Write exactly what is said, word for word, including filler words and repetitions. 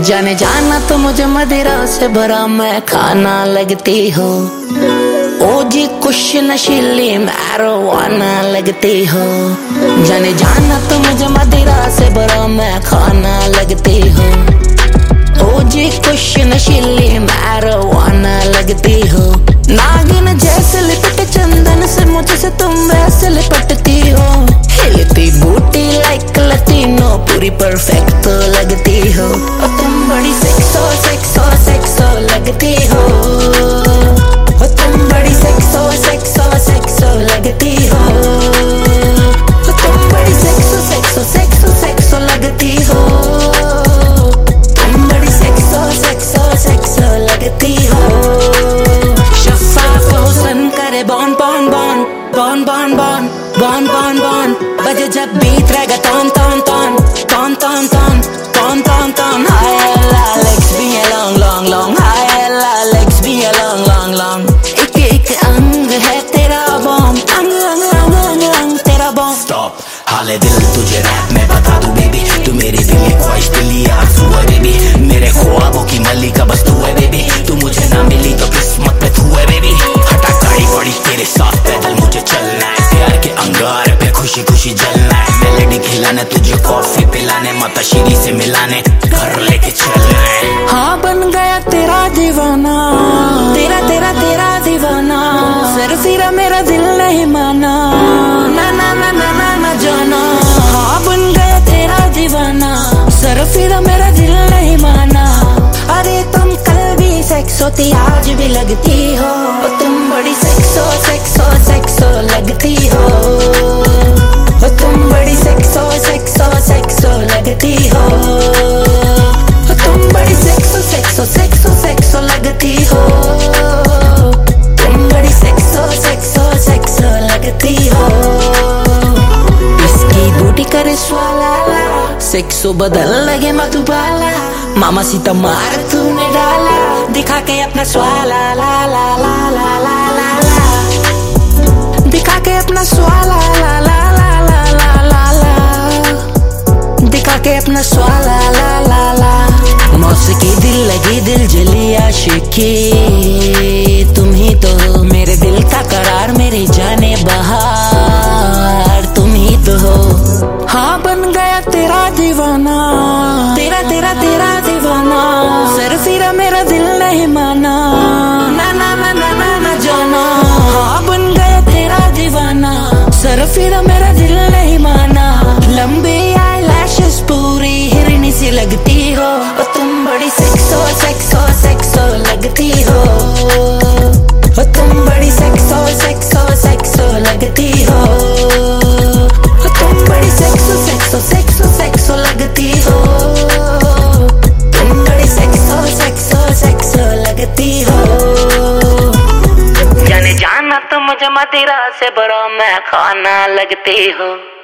जाने जाना तो मुझे मदिरा से भरा मैं खाना लगती हो। ओ जी कुछ नशीली मैरिजुआना लगती हो। जाने जाना तो मुझे मदिरा से भरा मैं खाना लगती हो। ओ जी कुछ नशीली मैरिजुआना लगती हो। नागिन जैसे लिपट चंदन से मुझसे तुम वैसे लिपटती हो। हिलती बूटी लाइक लतीनो पूरी परफेक्ट तो लगती हो। और तुम बड़ी सेक्सो सेक्सो सेक्सो लगती हो। और तुम बड़ी सेक्सो सेक्सो सेक्सो लगती हो। और तुम बड़ी सेक्सो सेक्सो सेक्सो सेक्सो लगती हो। तुम बड़ी सेक्सो सेक्सो सेक्सो लगती हो। शफाफ हुस्न करे बॉन बॉन बॉन बॉन बॉन बॉन बॉन बॉन बॉन बजे जब बीट रहेगा तौन तौन तौन तौन तौन तौन तौन तौन तौन हाय अल्लाह लेग्स भी है लॉन्ग लॉन्ग लॉन्ग हाय अल्लाह लेग्स भी है लॉन्ग लॉन्ग लॉन्ग एक एक अंग है तेरा बॉम अंग अंग अंग अंग अंग तेरा बॉम। स्टॉप हाले दिल तुझे रैप में बता दूं बेबी। तू मेरी दिली ख्वाहिश दिली आरज़ू है बेबी। मेरे ख्वाबों की मल्लिका बस तू है बेबी। तू मुझे ना मिली तो किस्मत पे तू है बेबी। हटा गाड़ी बड़ी तेरे साथ पैदल मुझे चलना है। प्यार के अंगार पे खुशी खुशी जलना है। मेलेडी खिलाने तुझे कॉफी पिलाने माता श्री से मिलाने घर लेके चलना है। हाँ बन गया तेरा दीवाना तेरा तेरा तेरा दीवाना। फिर फिर मेरा दिल नहीं माना ना ना ना ना ना ना जाना। हाँ बन गया तेरा दीवाना सर फिर मेरा दिल नहीं माना। अरे तुम कल भी सेक्स होती आज भी लगती हो। तुम बड़ी सेक्सो सेक्सो सेक्सो लगती हो। तुम बड़ी सेक्सो सेक्सो सेक्सो लगती हो। तुम बड़ी सेक्सो सेक्सो सेक्सो सेक्सो लगती हो। तुम बड़ी सेक्सो सेक्सो सेक्सो लगती हो। इसकी बूटी करे स्वाला सेक्सो बदल लगे मधुबाला। मामा सीता मार तूने डाला दिखा के अपना स्वाला ला ला ला ला ला ला ला। दिखा के अपना स्वाला ला ला ला ला ला ला ला। दिखा के अपना स्वाला ला ला ला। मौसीकी दिल लगी दिल जली आशिकी तुम ही तो हो। मेरे दिल का करार मेरी जाने बहार तुम ही तो हो। हाँ बन गया तेरा दीवाना तेरा तेरा तेरा दीवाना। फिर फिर मेरा दिल नहीं माना ना ना ना ना ना ना जाना। हाँ बन गया तेरा दीवाना सर फिर मेरा दिल नहीं माना। लंबी आई लैशेस पूरी हिरनी सी लगती हो। और तुम बड़ी सेक्सो सेक्सो सेक्सो लगती हो। और तुम बड़ी सेक्सो सेक्सो सेक्सो लगती हो। और तुम बड़ी सेक्सो सेक्सो सेक्सो सेक्सो लगती हो। तुम बड़ी सेक्सो सेक्सो सेक्सो लगती हो। जाने जाना तो मुझे मदिरा से भरा मैं खाना लगती हो।